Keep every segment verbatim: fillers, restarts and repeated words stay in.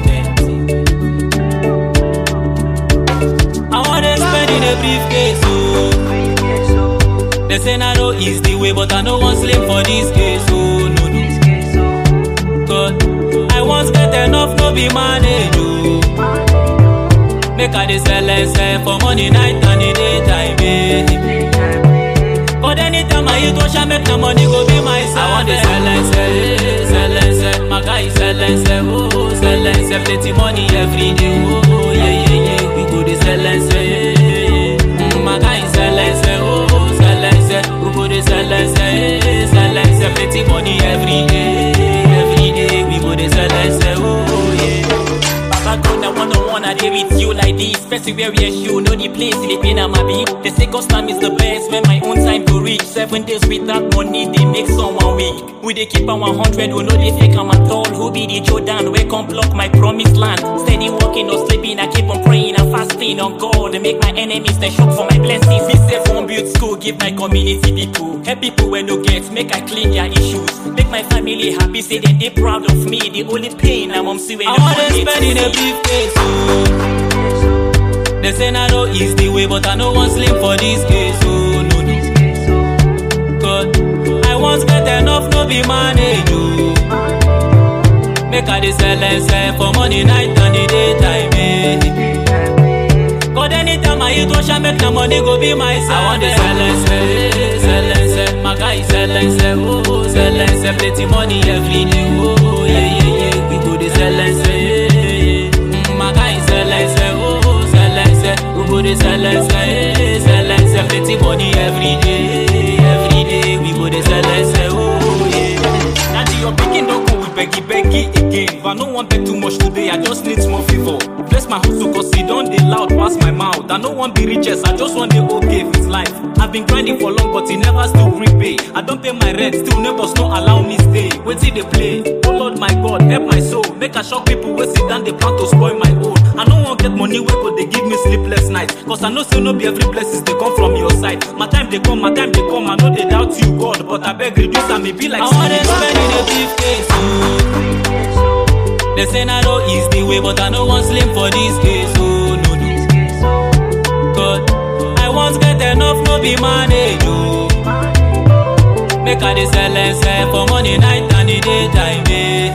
entertainment. I wanna spend in a briefcase, oh. They say I know is the way, but I know one slim for this case, oh no no. God, I once get enough, no be manage, oh. Make I dey sell and sell for money night and the daytime, eh. But anytime I eat wash, I make the money go be myself. I want to sell and sell, sell and sell. My guy sell and sell, oh, sell and sell. Plenty money every day, oh, yeah, yeah, yeah. We go to sell and sell, yeah, yeah. My guy sell and sell, oh, sell and sell. We go to sell and sell, sell and sell. Plenty money every day, every day. We go to sell and sell, oh, yeah. Baba God, I wanna wanna deal with you like this. First wear your shoe, know the place, the pain I'm a beat. The second time is the best when my own time to reach. Seven days without money, they make someone weak. We they keep on one hundred, we know they fake I'm at all. Who be the Jordan, we can't block my promised land. Steady walking or sleeping, I keep on praying and fasting on God. They make my enemies, they shock for my blessings. Me save one build school, give my community people. Help people when no get, make I clean their issues. Make my family happy, say that they proud of me. The only pain I'm on see when I wanna spend in a briefcase, oh. They say I know is the way, but I know one slim for this case, oh no no. God, I once get enough, no be manage, oh. Make I dey sell and sell for money night and the daytime, eh. God, anytime I eat wash, I make the money go be myself. I want to sell and sell, sell and sell. My guy sell and sell, oh, sell and sell. Plenty money every day, oh, yeah, yeah, yeah. We go to sell and sell, yeah, yeah. My guy sell and sell, oh, sell and sell. We go to sell and sell, sell and sell. Plenty money every day, every day. We go to sell and sell, oh, yeah. Now your picking don't come with beggy, beggy again. If I don't want beg too much today, I just need small favor. Bless my hustle cause it don't dey loud past my mouth. I don't want be riches, I just want the okay with life. I've been grinding for long but it never still repay. I don't pay my rent, still neighbors don't allow me stay. Wait till they play, oh Lord my God, help my soul. Make I shock people wey sit down, they plan to spoil my own. I don't want get money wey go they give me sleepless nights. Cause I know say no be every blessings they come from your side. My time they come, my time they come, I know they doubt you God. But I beg reduce and me be like I wanna spend in a briefcase, oh. They say I know is the way, but I know one slim for this case, oh no no. God, I once get enough, no be manage, oh. Make I dey sell and sell for money night and the daytime, eh.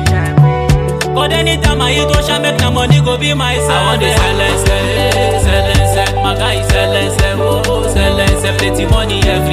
God, anytime I eat wash, I make the money go be myself. I want to sell and sell, sell and sell. My guy sell and sell, oh, sell and sell. Plenty money every